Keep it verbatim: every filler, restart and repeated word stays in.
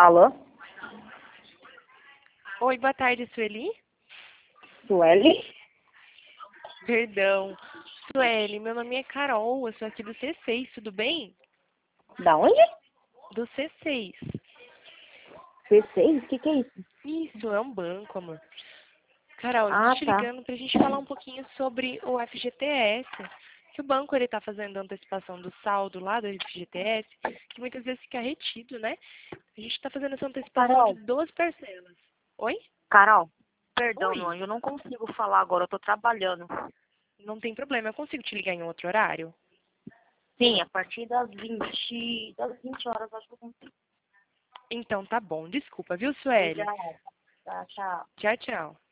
Alô? Oi, boa tarde, Sueli. Sueli? Perdão. Sueli, meu nome é Carol, eu sou aqui do C seis, tudo bem? Da onde? Do C seis. C seis? O que que é isso? Isso, é um banco, amor. Carol, eu tô Ah, te tá. ligando pra gente falar um pouquinho sobre o F G T S. Que o banco ele tá fazendo antecipação do saldo lá do F G T S, que muitas vezes fica retido, né? A gente tá fazendo essa antecipação de Carol, duas parcelas. Oi? Carol, perdão, meu Oi. anjo, eu não consigo falar agora, eu tô trabalhando. Não tem problema, eu consigo te ligar em outro horário? Sim, a partir das vinte, das vinte horas, acho que eu consigo. Então tá bom, desculpa, viu, Sueli? Obrigada. Tá, tchau. Tchau, tchau.